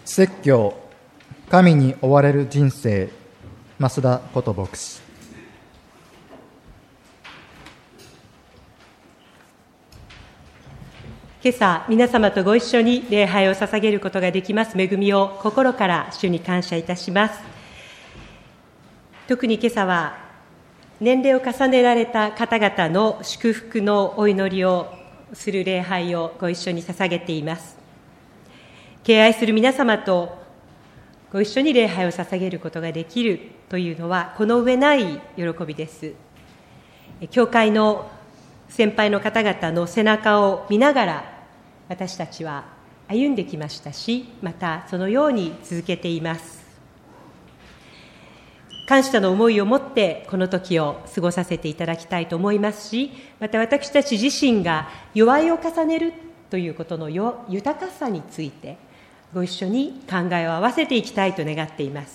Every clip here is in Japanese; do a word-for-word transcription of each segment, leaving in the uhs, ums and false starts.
説教、神に追われる人生、増田こと牧師。 今朝、皆様とご一緒に礼拝を捧げることができます恵みを心から主に感謝いたします。特に今朝は、年齢を重ねられた方々の祝福のお祈りをする礼拝をご一緒に捧げています。敬愛する皆様とご一緒に礼拝を捧げることができるというのは、この上ない喜びです。教会の先輩の方々の背中を見ながら、私たちは歩んできましたし、またそのように続けています。感謝の思いを持ってこの時を過ごさせていただきたいと思いますし、また私たち自身が祝いを重ねるということのよ豊かさについてご一緒に考えを合わせていきたいと願っています。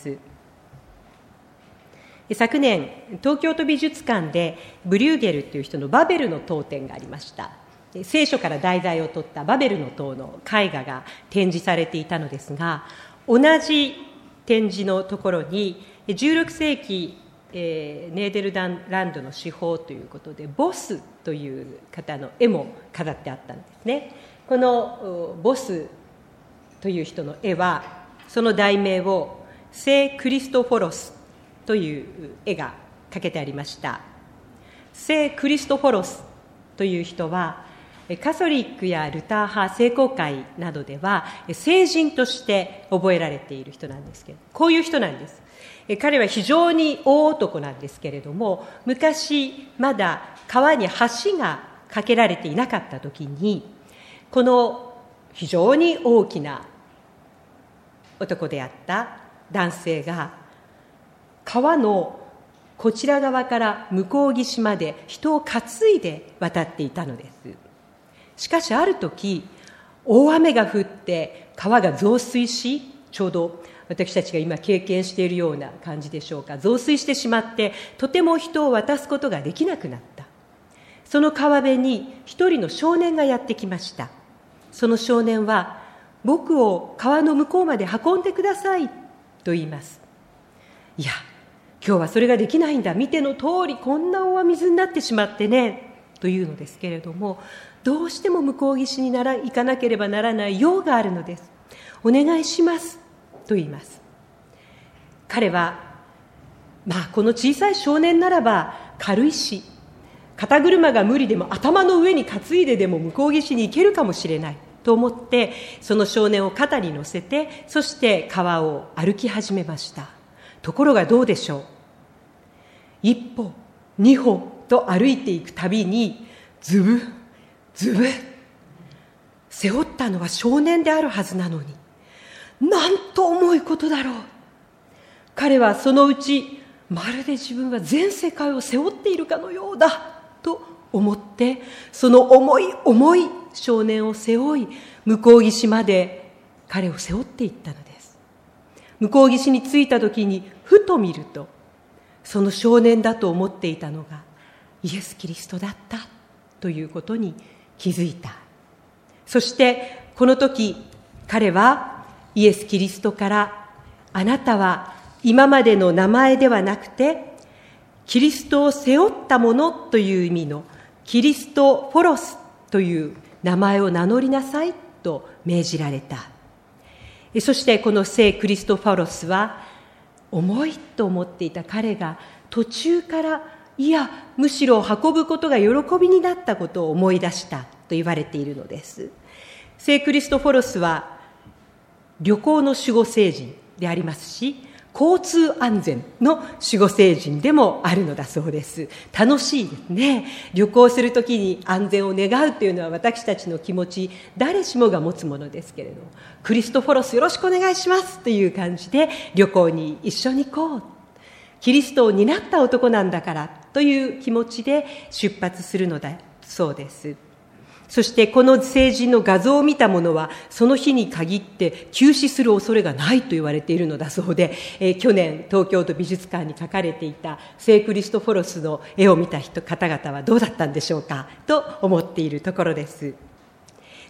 昨年、東京都美術館でブリューゲルという人のバベルの塔展がありました。聖書から題材を取ったバベルの塔の絵画が展示されていたのですが、同じ展示のところにじゅうろくせいき、えー、ネーデルランドの至宝ということでボスという方の絵も飾ってあったんですね。このボスという人の絵は、その題名を聖クリストフォロスという絵が描けてありました。聖クリストフォロスという人は、カソリックやルター派聖公会などでは聖人として覚えられている人なんですけど、こういう人なんです。彼は非常に大男なんですけれども、昔まだ川に橋が架けられていなかった時に、この非常に大きな男であった男性が川のこちら側から向こう岸まで人を担いで渡っていたのです。しかしある時、大雨が降って川が増水し、ちょうど私たちが今経験しているような感じでしょうか、増水してしまってとても人を渡すことができなくなった。その川辺に一人の少年がやってきました。その少年は、僕を川の向こうまで運んでくださいと言います。いや、今日はそれができないんだ、見ての通りこんな大水になってしまってねというのですけれども、どうしても向こう岸になら行かなければならない用があるのです。お願いしますと言います。彼は、まあこの小さい少年ならば軽いし、肩車が無理でも頭の上に担いででも向こう岸に行けるかもしれないと思って、その少年を肩に乗せて、そして川を歩き始めました。ところがどうでしょう。一歩二歩と歩いていくたびに、ズブズブ、背負ったのは少年であるはずなのに、なんと重いことだろう。彼はそのうち、まるで自分は全世界を背負っているかのようだと思って、その重い重い少年を背負い、向こう岸まで彼を背負っていったのです。向こう岸に着いた時に、ふと見ると、その少年だと思っていたのがイエス・キリストだったということに気づいた。そしてこの時、彼はイエス・キリストから、あなたは今までの名前ではなくて、キリストを背負ったものという意味のキリストフォロスという名前を名乗りなさいと命じられた。そしてこの聖クリストフォロスは、重いと思っていた彼が途中から、いやむしろ運ぶことが喜びになったことを思い出したと言われているのです。聖クリストフォロスは旅行の守護聖人でありますし、交通安全の守護聖人でもあるのだそうです。楽しいですね。旅行するときに安全を願うというのは私たちの気持ち、誰しもが持つものですけれど、クリストフォロスよろしくお願いしますという感じで旅行に一緒に行こう。キリストを担った男なんだからという気持ちで出発するのだそうです。そしてこの聖人の画像を見た者は、その日に限って急死する恐れがないと言われているのだそうで、えー、去年東京都美術館に描かれていた聖クリストフォロスの絵を見た人方々はどうだったんでしょうかと思っているところです。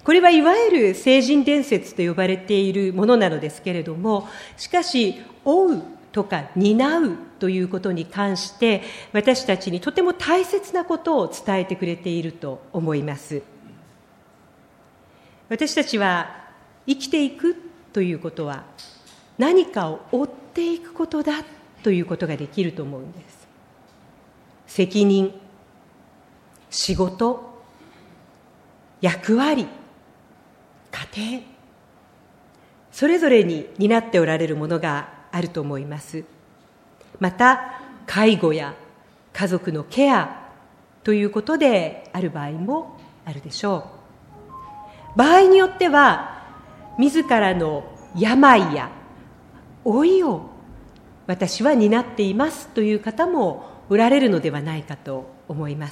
これはいわゆる聖人伝説と呼ばれているものなのですけれども、しかし追うとか担うということに関して私たちにとても大切なことを伝えてくれていると思います。私たちは生きていくということは何かを追っていくことだということができると思うんです。責任、仕事、役割、家庭、それぞれに担っておられるものがあると思います。また介護や家族のケアということである場合もあるでしょう。場合によっては自らの病や老いを私は担っていますという方もおられるのではないかと思います。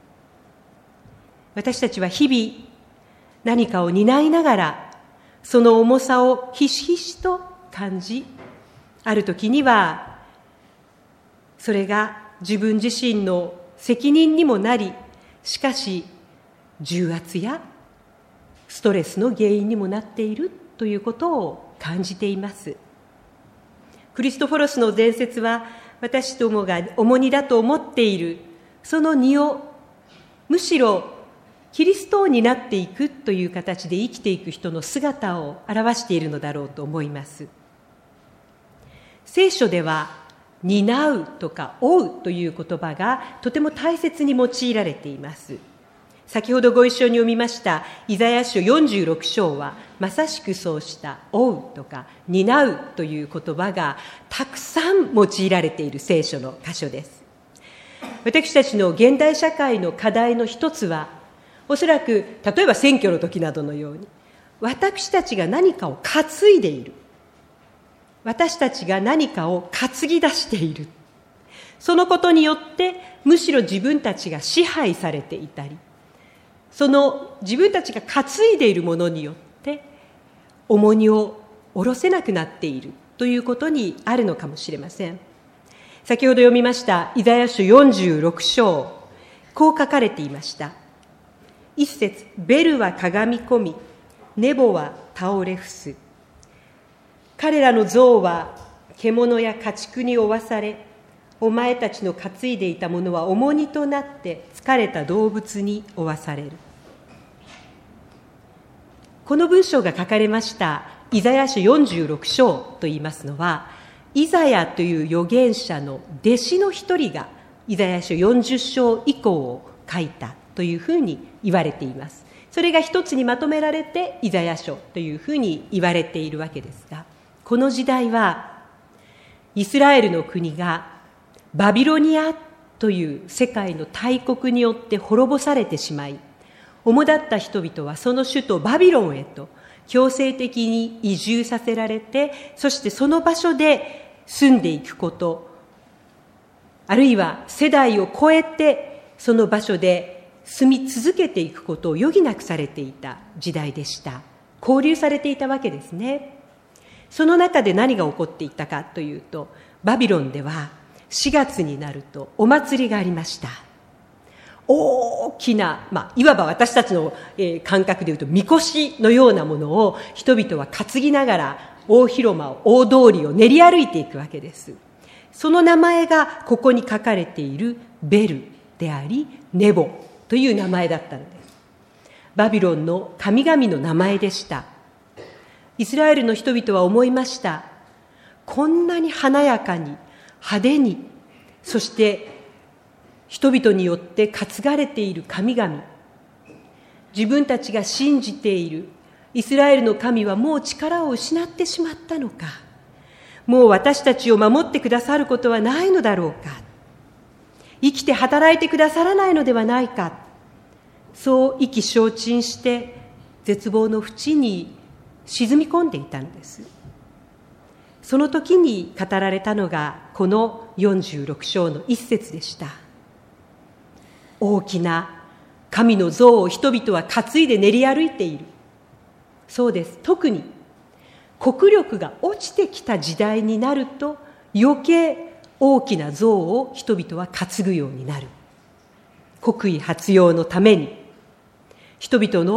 私たちは日々何かを担いながらその重さをひしひしと感じ、ある時にはそれが自分自身の責任にもなり、しかし重圧やストレスの原因にもなっているということを感じています。クリストフォロスの伝説は私どもが重荷だと思っているその荷をむしろキリストを担っていくという形で生きていく人の姿を表しているのだろうと思います。聖書では担うとか追うという言葉がとても大切に用いられています。先ほどご一緒に読みましたイザヤ書よんじゅうろく章はまさしくそうした追うとか担うという言葉がたくさん用いられている聖書の箇所です。私たちの現代社会の課題の一つは、おそらく例えば選挙の時などのように私たちが何かを担いでいる、私たちが何かを担ぎ出している、そのことによってむしろ自分たちが支配されていたり、その自分たちが担いでいるものによって重荷を下ろせなくなっているということにあるのかもしれません。先ほど読みましたイザヤ書よんじゅうろく章、こう書かれていました。一節、ベルはかがみ込み、ネボは倒れ伏す。彼らの像は獣や家畜に負わされ、お前たちの担いでいたものは重荷となって疲れた動物に負わされる。この文章が書かれましたイザヤ書よんじゅうろく章といいますのは、イザヤという預言者の弟子の一人がイザヤ書よんじゅう章以降を書いたというふうに言われています。それが一つにまとめられてイザヤ書というふうに言われているわけですが、この時代はイスラエルの国がバビロニアという世界の大国によって滅ぼされてしまい、主だった人々はその首都バビロンへと強制的に移住させられて、そしてその場所で住んでいくこと、あるいは世代を超えてその場所で住み続けていくことを余儀なくされていた時代でした。交流されていたわけですね。その中で何が起こっていったかというと、バビロンではしがつになるとお祭りがありました。大きな、まあ、いわば私たちの、えー、感覚でいうとみこしのようなものを人々は担ぎながら大広間を、大通りを練り歩いていくわけです。その名前がここに書かれているベルでありネボという名前だったのです。バビロンの神々の名前でした。イスラエルの人々は思いました。こんなに華やかに派手に、そして人々によって担がれている神々、自分たちが信じているイスラエルの神はもう力を失ってしまったのか、もう私たちを守ってくださることはないのだろうか、生きて働いてくださらないのではないか、そう意気消沈して絶望の淵に沈み込んでいたのです。その時に語られたのがこのよんじゅうろく章の一節でした。大きな神の像を人々は担いで練り歩いている。そうです。特に国力が落ちてきた時代になると余計大きな像を人々は担ぐようになる。国威発揚のために人々の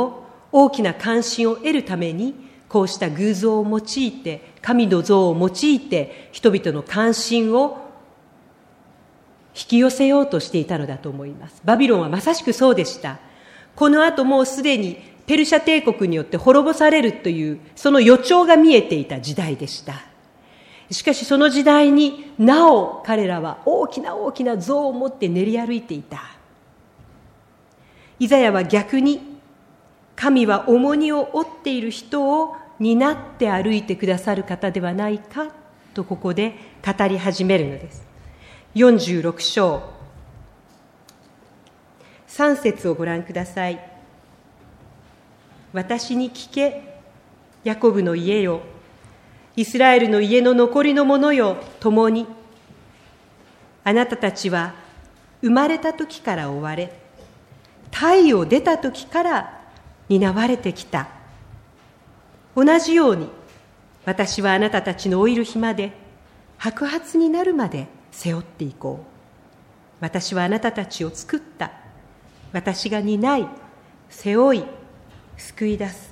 大きな関心を得るために、こうした偶像を用いて、神の像を用いて、人々の関心を引き寄せようとしていたのだと思います。バビロンはまさしくそうでした。この後もうすでにペルシャ帝国によって滅ぼされるという、その予兆が見えていた時代でした。しかしその時代になお彼らは大きな大きな像を持って練り歩いていた。イザヤは逆に、神は重荷を負っている人を担って歩いてくださる方ではないかとここで語り始めるのです。よんじゅうろく章さん節をご覧ください。私に聞け、ヤコブの家よ、イスラエルの家の残りの者よ、共に。あなたたちは生まれた時から追われ、胎を出た時から担われてきた。同じように、私はあなたたちの老いる日まで、白髪になるまで背負っていこう。私はあなたたちを作った。私が担い、背負い、救い出す。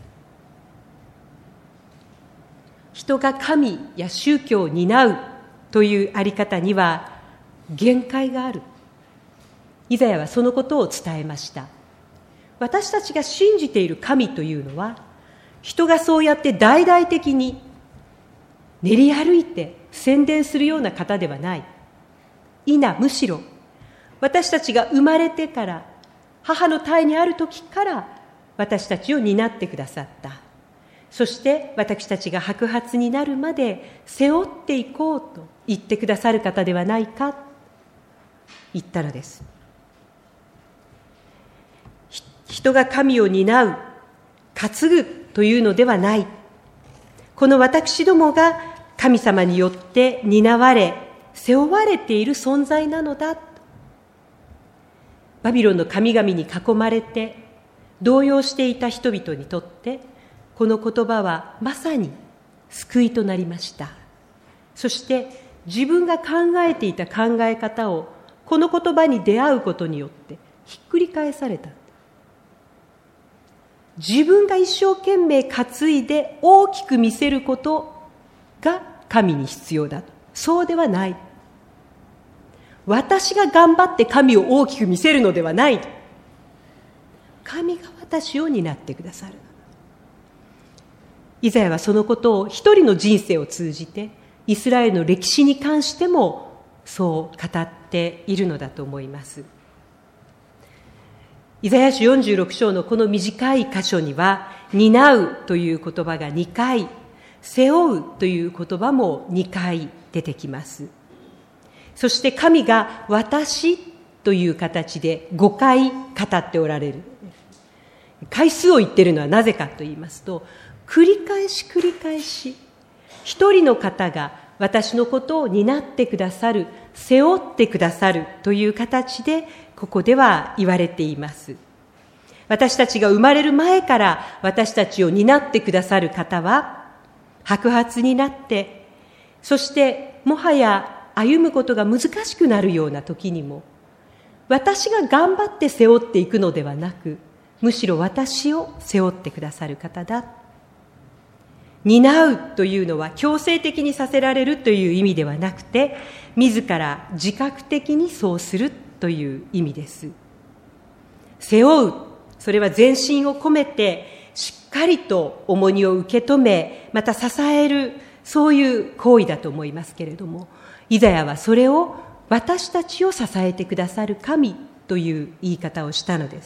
人が神や宗教を担うというあり方には限界がある。イザヤはそのことを伝えました。私たちが信じている神というのは、人がそうやって大々的に練り歩いて宣伝するような方ではない。いな、むしろ私たちが生まれてから母の胎にある時から私たちを担ってくださった。そして私たちが白髪になるまで背負っていこうと言ってくださる方ではないか、言ったのです。人が神を担う、担ぐというのではない。この私どもが神様によって担われ、背負われている存在なのだ。バビロンの神々に囲まれて動揺していた人々にとって、この言葉はまさに救いとなりました。そして自分が考えていた考え方をこの言葉に出会うことによってひっくり返された。自分が一生懸命担いで大きく見せることが神に必要だと。そうではない。私が頑張って神を大きく見せるのではない。神が私を担ってくださる。イザヤはそのことを一人の人生を通じて、イスラエルの歴史に関してもそう語っているのだと思います。イザヤ書よんじゅうろく章のこの短い箇所には、担うという言葉がにかい、背負うという言葉もにかい出てきます。そして神が私という形でごかい語っておられる。回数を言っているのはなぜかと言いますと、繰り返し繰り返し、一人の方が私のことを担ってくださる、背負ってくださるという形で、ここでは言われています。私たちが生まれる前から私たちを担ってくださる方は、白髪になって、そしてもはや歩むことが難しくなるような時にも、私が頑張って背負っていくのではなく、むしろ私を背負ってくださる方だ。担うというのは強制的にさせられるという意味ではなくて、自ら自覚的にそうするという意味です。背負う、それは全身を込めてしっかりと重荷を受け止め、また支える、そういう行為だと思いますけれども、イザヤはそれを私たちを支えてくださる神という言い方をしたのです。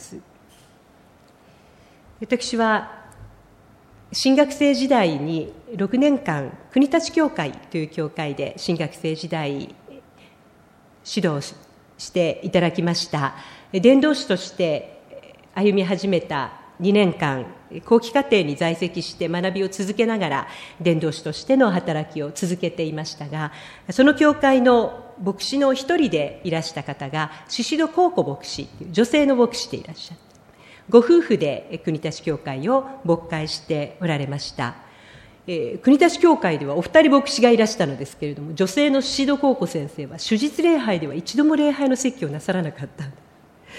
私は神学生時代にろくねんかん国立教会という教会で神学生時代指導していただきました。伝道師として歩み始めたにねんかん、後期課程に在籍して学びを続けながら伝道師としての働きを続けていましたが、その教会の牧師の一人でいらした方が宍戸幸子牧師という女性の牧師でいらっしゃって、ご夫婦で国立教会を牧会しておられました。えー、国立教会ではお二人牧師がいらしたのですけれども、女性の宍戸幸子先生は主日礼拝では一度も礼拝の説教をなさらなかった。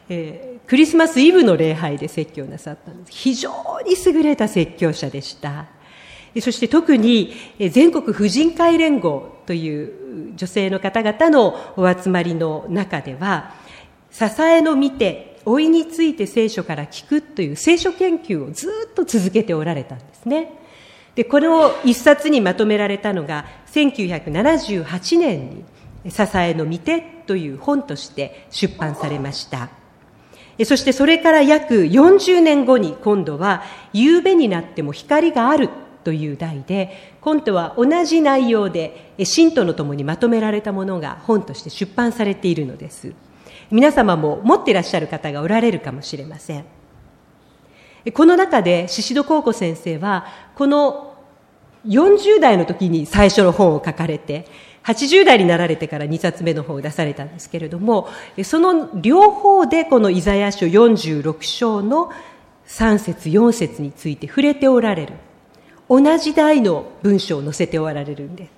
えー、クリスマスイブの礼拝で説教なさったんです。非常に優れた説教者でした。そして特に全国婦人会連合という女性の方々のお集まりの中では、支えの見て老いについて聖書から聞くという聖書研究をずっと続けておられたんですね。で、この一冊にまとめられたのがせんきゅうひゃくななじゅうはちねんに支えの見てという本として出版されました。そしてそれから約よんじゅうねんごに今度は夕べになっても光があるという題で、今度は同じ内容で信徒のともにまとめられたものが本として出版されているのです。皆様も持っていらっしゃる方がおられるかもしれません。この中で宍戸幸子先生は、このよんじゅうだいの時に最初の本を書かれて、はちじゅうだいになられてからにさつめの本を出されたんですけれども、その両方でこのイザヤ書よんじゅうろく章のさん節よん節について触れておられる。同じ題の文章を載せておられるんです。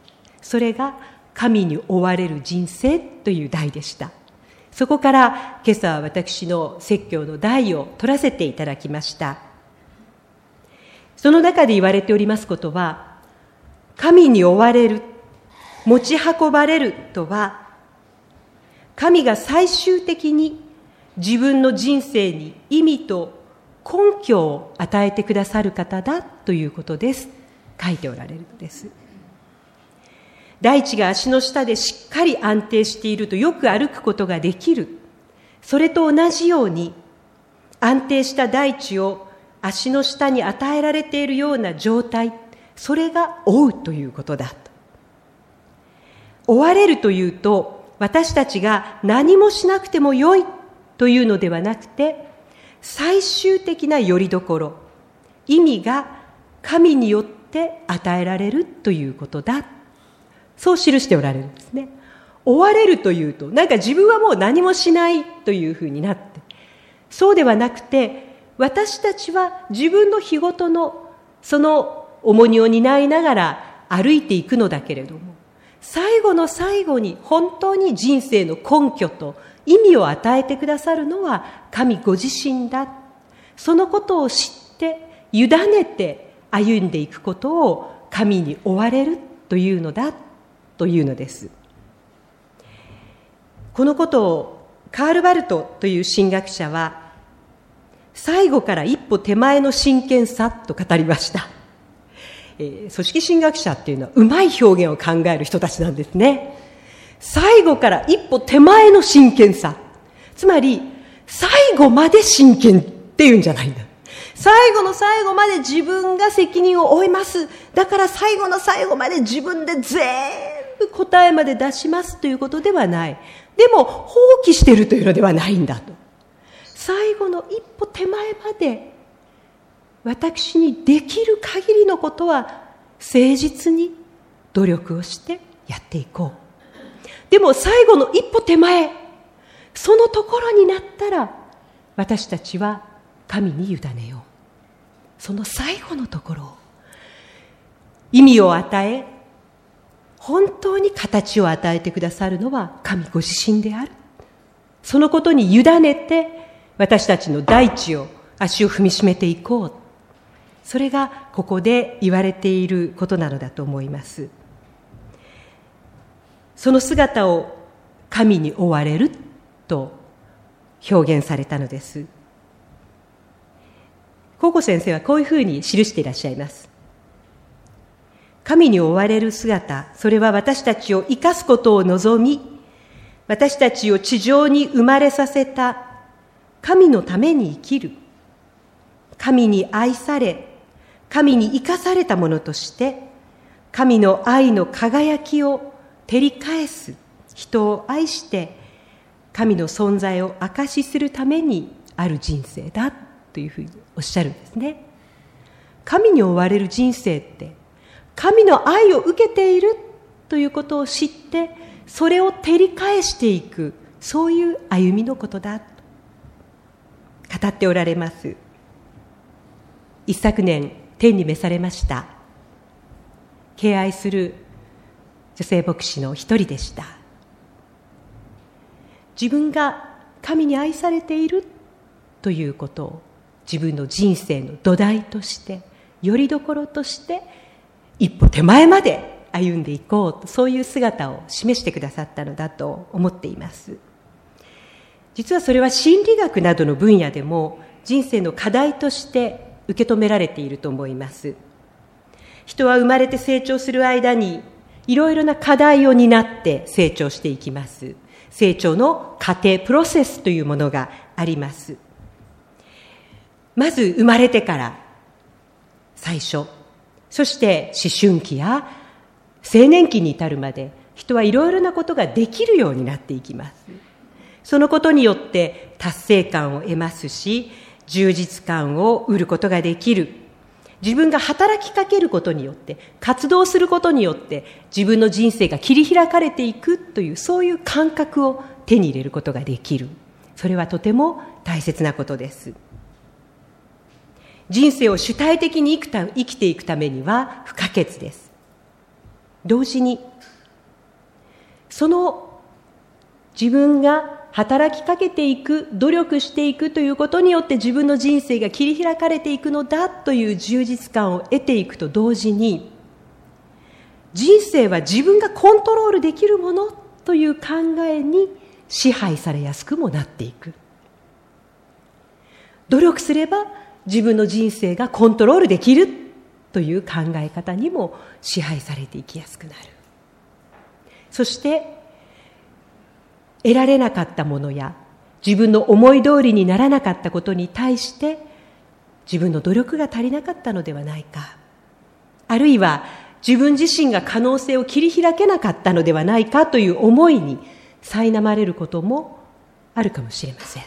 それが神に追われる人生という題でした。そこから今朝は私の説教の題を取らせていただきました。その中で言われておりますことは、神に追われる、持ち運ばれるとは、神が最終的に自分の人生に意味と根拠を与えてくださる方だということです。書いておられるのです。大地が足の下でしっかり安定しているとよく歩くことができる。それと同じように、安定した大地を足の下に与えられているような状態、それが追うということだと。追われるというと、私たちが何もしなくてもよいというのではなくて、最終的な拠り所、意味が神によって与えられるということだ。そう記しておられるんですね。追われるというと、なんか自分はもう何もしないというふうになって、そうではなくて、私たちは自分の日ごとのその重荷を担いながら歩いていくのだけれども、最後の最後に本当に人生の根拠と意味を与えてくださるのは神ご自身だ。そのことを知って委ねて歩んでいくことを神に追われるというのだというのです。このことをカール・バルトという神学者は、最後から一歩手前の真剣さと語りました。えー、組織神学者っていうのはうまい表現を考える人たちなんですね。最後から一歩手前の真剣さ。つまり、最後まで真剣っていうんじゃないんだ。最後の最後まで自分が責任を負います。だから最後の最後まで自分で全部答えまで出しますということではない。でも、放棄しているというのではないんだと。最後の一歩手前まで、私にできる限りのことは誠実に努力をしてやっていこう。でも最後の一歩手前、そのところになったら私たちは神に委ねよう。その最後のところを意味を与え、本当に形を与えてくださるのは神ご自身である。そのことに委ねて私たちの大地を足を踏みしめていこう。それがここで言われていることなのだと思います。その姿を神に追われると表現されたのです。幸子先生はこういうふうに記していらっしゃいます。神に追われる姿、それは私たちを生かすことを望み、私たちを地上に生まれさせた神のために生きる、神に愛され、神に生かされたものとして、神の愛の輝きを照り返す、人を愛して神の存在を証しするためにある人生だというふうにおっしゃるんですね。神に追われる人生って、神の愛を受けているということを知って、それを照り返していく、そういう歩みのことだと語っておられます。一昨年、天に召されました。敬愛する女性牧師の一人でした。自分が神に愛されているということを自分の人生の土台として、よりどころとして一歩手前まで歩んでいこうと、そういう姿を示してくださったのだと思っています。実はそれは心理学などの分野でも人生の課題として受け止められていると思います。人は生まれて成長する間にいろいろな課題を担って成長していきます。成長の過程、プロセスというものがあります。まず生まれてから最初、そして思春期や青年期に至るまで人はいろいろなことができるようになっていきます。そのことによって達成感を得ますし、充実感を得ることができる。自分が働きかけることによって、活動することによって自分の人生が切り開かれていくという、そういう感覚を手に入れることができる。それはとても大切なことです。人生を主体的に生きた、生きていくためには不可欠です。同時にその自分が働きかけていく、努力していくということによって自分の人生が切り開かれていくのだという充実感を得ていくと同時に、人生は自分がコントロールできるものという考えに支配されやすくもなっていく。努力すれば自分の人生がコントロールできるという考え方にも支配されていきやすくなる。そして得られなかったものや自分の思い通りにならなかったことに対して自分の努力が足りなかったのではないか、あるいは自分自身が可能性を切り開けなかったのではないかという思いに苛まれることもあるかもしれません。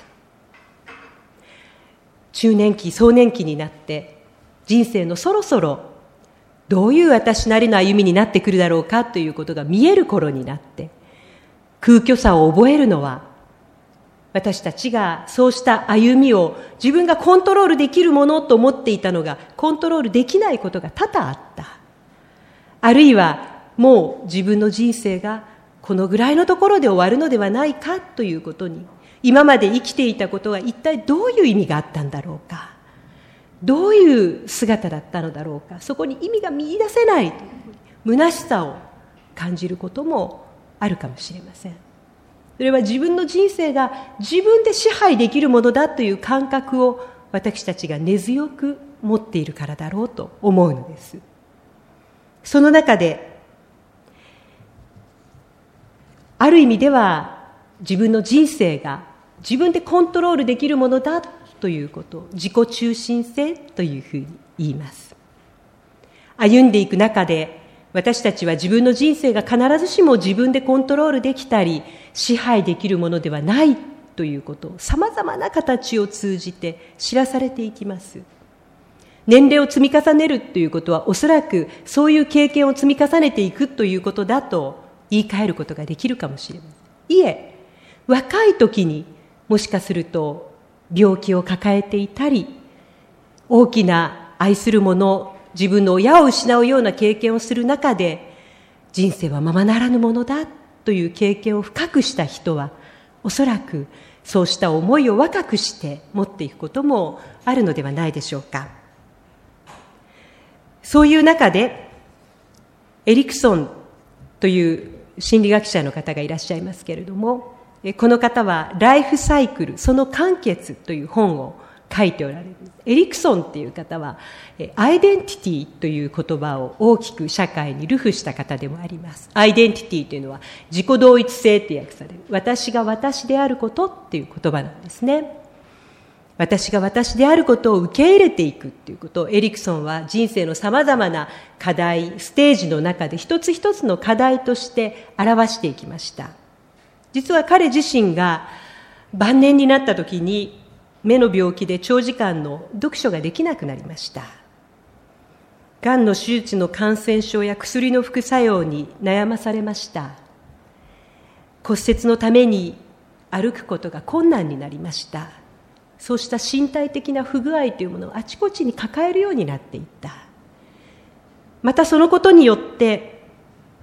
中年期、壮年期になって人生のそろそろどういう私なりの歩みになってくるだろうかということが見える頃になって、空虚さを覚えるのは、私たちがそうした歩みを自分がコントロールできるものと思っていたのがコントロールできないことが多々あった。あるいはもう自分の人生がこのぐらいのところで終わるのではないかということに、今まで生きていたことは一体どういう意味があったんだろうか、どういう姿だったのだろうか、そこに意味が見出せない虚しさを感じることもあるかもしれません。それは自分の人生が自分で支配できるものだという感覚を私たちが根強く持っているからだろうと思うのです。その中である意味では自分の人生が自分でコントロールできるものだということを自己中心性というふうに言います。歩んでいく中で私たちは自分の人生が必ずしも自分でコントロールできたり支配できるものではないということをさまざまな形を通じて知らされていきます。年齢を積み重ねるということはおそらくそういう経験を積み重ねていくということだと言い換えることができるかもしれません。いえ、若い時にもしかすると病気を抱えていたり、大きな愛する者、自分の親を失うような経験をする中で、人生はままならぬものだという経験を深くした人は、おそらくそうした思いを若くして持っていくこともあるのではないでしょうか。そういう中で、エリクソンという心理学者の方がいらっしゃいますけれども、この方はライフサイクル、その完結という本を書いておられる。エリクソンっていう方はアイデンティティという言葉を大きく社会に流布した方でもあります。アイデンティティというのは自己同一性って訳される、私が私であることっていう言葉なんですね。私が私であることを受け入れていくっていうことをエリクソンは人生のさまざまな課題、ステージの中で一つ一つの課題として表していきました。実は彼自身が晩年になった時に目の病気で長時間の読書ができなくなりました。がんの手術の感染症や薬の副作用に悩まされました。骨折のために歩くことが困難になりました。そうした身体的な不具合というものをあちこちに抱えるようになっていった。またそのことによって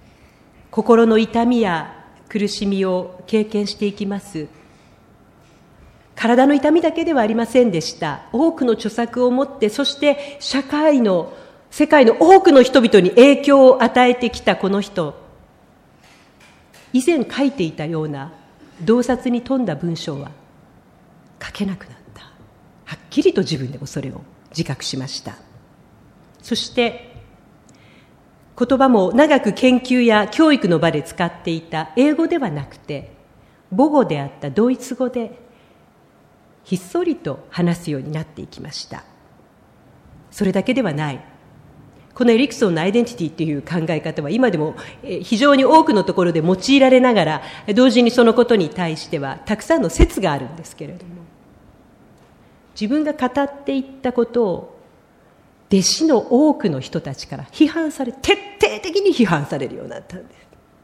心の痛みや苦しみを経験していきます。 体の痛みだけではありませんでした。多くの著作を持って、そして社会の、世界の多くの人々に影響を与えてきたこの人、以前書いていたような洞察に富んだ文章は書けなくなった。はっきりと自分でもそれを自覚しました。そして言葉も長く研究や教育の場で使っていた英語ではなくて、母語であったドイツ語でひっそりと話すようになっていきました。それだけではない。このエリクソンのアイデンティティという考え方は今でも非常に多くのところで用いられながら、同時にそのことに対してはたくさんの説があるんですけれども、自分が語っていったことを弟子の多くの人たちから批判され、徹底的に批判されるようになったんです。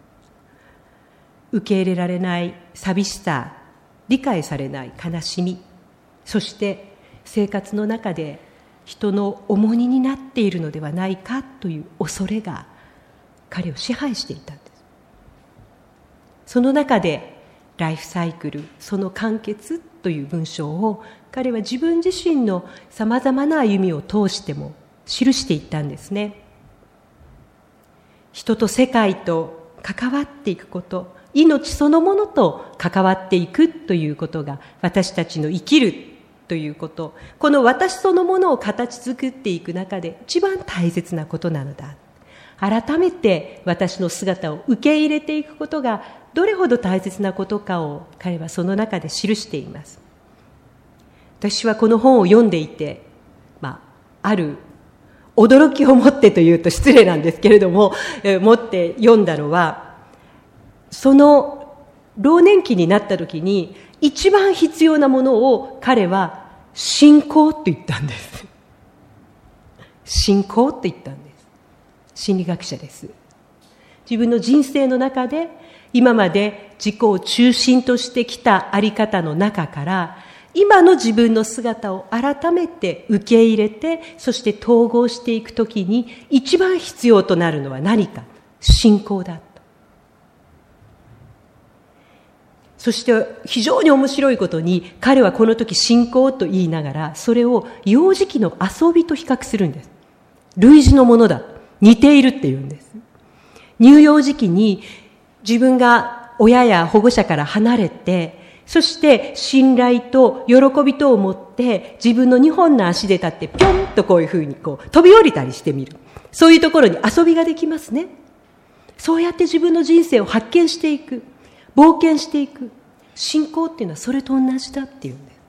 受け入れられない寂しさ、理解されない悲しみ、そして生活の中で人の重荷になっているのではないかという恐れが彼を支配していたんです。その中でライフサイクル、その完結という文章を彼は自分自身のさまざまな歩みを通しても記していったんですね。人と世界と関わっていくこと、命そのものと関わっていくということが私たちの生きるということ、この私そのものを形作っていく中で一番大切なことなのだ。改めて私の姿を受け入れていくことがどれほど大切なことかを彼はその中で記しています。私はこの本を読んでいて、まあ、ある驚きを持ってというと失礼なんですけれども、えー、持って読んだのは、その老年期になった時に一番必要なものを彼は信仰と言ったんです。信仰と言ったんです。心理学者です。自分の人生の中で今まで自己を中心としてきたあり方の中から、今の自分の姿を改めて受け入れて、そして統合していくときに一番必要となるのは何か、信仰だ。そして非常に面白いことに、彼はこの時信仰と言いながら、それを幼児期の遊びと比較するんです。類似のものだ。似ているっていうんです。乳幼児期に自分が親や保護者から離れて、そして信頼と喜びとを持って自分の二本の足で立ってぴょんとこういうふうにこう飛び降りたりしてみる。そういうところに遊びができますね。そうやって自分の人生を発見していく。冒険していく。信仰っていうのはそれと同じだっていうんです。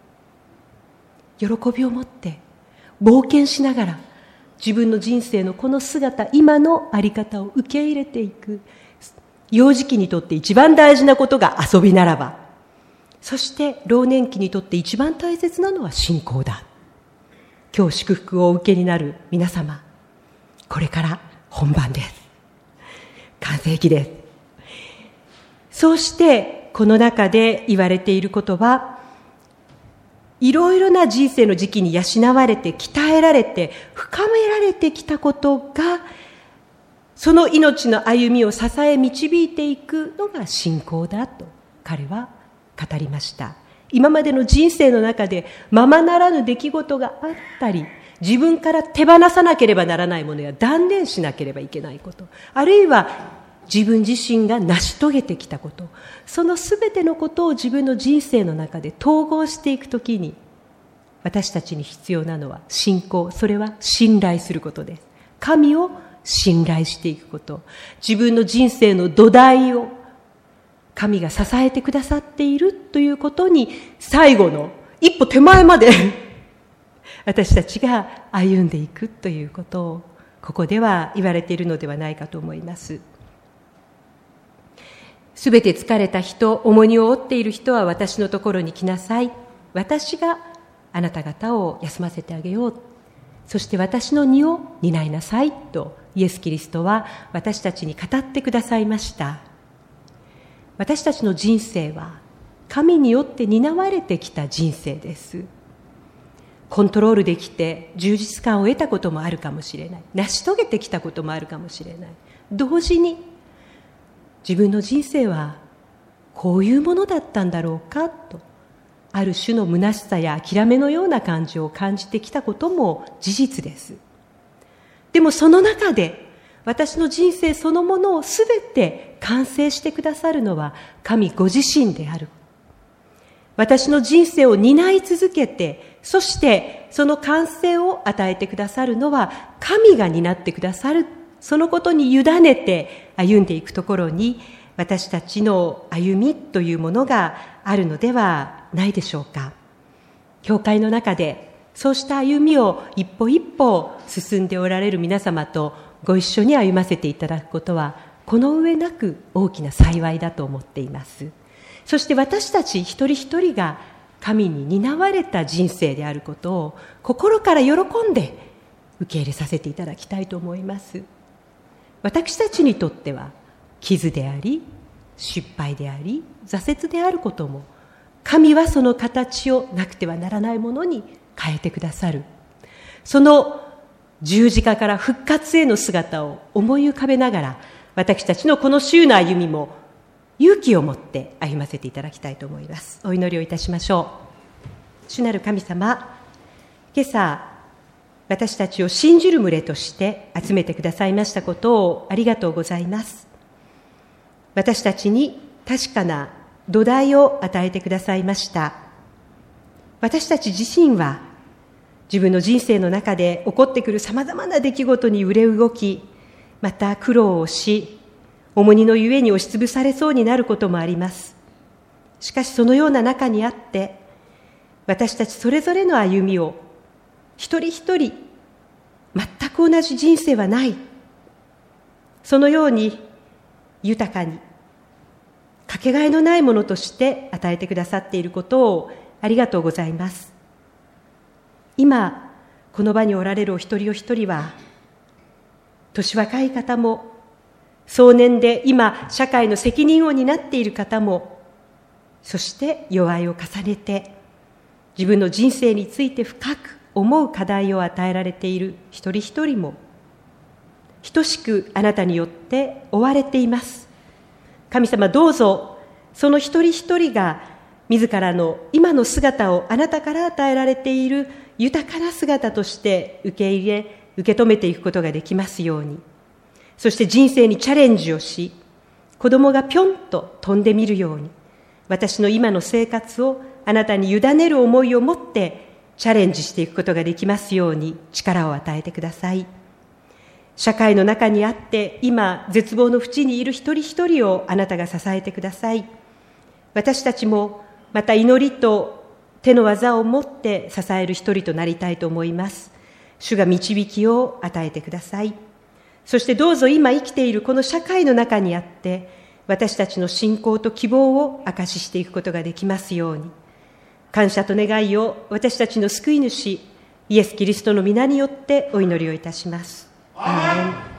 喜びを持って冒険しながら自分の人生のこの姿、今のあり方を受け入れていく。幼児期にとって一番大事なことが遊びならば、そして老年期にとって一番大切なのは信仰だ。今日祝福をお受けになる皆様、これから本番です。完成期です。そうしてこの中で言われていることは、いろいろな人生の時期に養われて鍛えられて深められてきたことが、その命の歩みを支え導いていくのが信仰だと彼は語りました。今までの人生の中でままならぬ出来事があったり、自分から手放さなければならないものや断念しなければいけないこと、あるいは自分自身が成し遂げてきたこと、そのすべてのことを自分の人生の中で統合していくときに、私たちに必要なのは信仰、それは信頼することです。神を信頼していくこと、自分の人生の土台を神が支えてくださっているということに、最後の一歩手前まで私たちが歩んでいくということをここでは言われているのではないかと思います。すべて疲れた人、重荷を負っている人は私のところに来なさい。私があなた方を休ませてあげよう。そして私の荷を担いなさいとイエス・キリストは私たちに語ってくださいました。私たちの人生は神によって担われてきた人生です。コントロールできて充実感を得たこともあるかもしれない。成し遂げてきたこともあるかもしれない。同時に自分の人生はこういうものだったんだろうかとある種の虚しさや諦めのような感じを感じてきたことも事実です。でもその中で私の人生そのものをすべて完成してくださるのは神ご自身である。私の人生を担い続けて、そしてその完成を与えてくださるのは神が担ってくださる。そのことに委ねて歩んでいくところに、私たちの歩みというものがあるのではないでしょうか。教会の中でそうした歩みを一歩一歩進んでおられる皆様とご一緒に歩ませていただくことは、この上なく大きな幸いだと思っています。そして私たち一人一人が神に担われた人生であることを心から喜んで受け入れさせていただきたいと思います。私たちにとっては傷であり、失敗であり、挫折であることも、神はその形をなくてはならないものに変えてくださる。その十字架から復活への姿を思い浮かべながら、私たちのこの週の歩みも勇気を持って歩ませていただきたいと思います。お祈りをいたしましょう。主なる神様、今朝私たちを信じる群れとして集めてくださいましたことをありがとうございます。私たちに確かな土台を与えてくださいました。私たち自身は自分の人生の中で起こってくるさまざまな出来事に揺れ動き、また苦労をし、重荷のゆえに押しつぶされそうになることもあります。しかしそのような中にあって、私たちそれぞれの歩みを一人一人全く同じ人生はない。そのように豊かにかけがえのないものとして与えてくださっていることをありがとうございます。今この場におられるお一人お一人は、年若い方も壮年で今社会の責任を担っている方も、そして弱いを重ねて自分の人生について深く思う課題を与えられている一人一人も、等しくあなたによって追われています。神様、どうぞその一人一人が自らの今の姿をあなたから与えられている豊かな姿として受け入れ受け止めていくことができますように、そして人生にチャレンジをし、子供がぴょんと飛んでみるように、私の今の生活をあなたに委ねる思いを持ってチャレンジしていくことができますように力を与えてください。社会の中にあって今絶望の淵にいる一人一人をあなたが支えてください。私たちもまた祈りと手の技を持って支える一人となりたいと思います。主が導きを与えてください。そしてどうぞ今生きているこの社会の中にあって私たちの信仰と希望を証ししていくことができますように、感謝と願いを私たちの救い主イエス・キリストの皆によってお祈りをいたします。アーメン。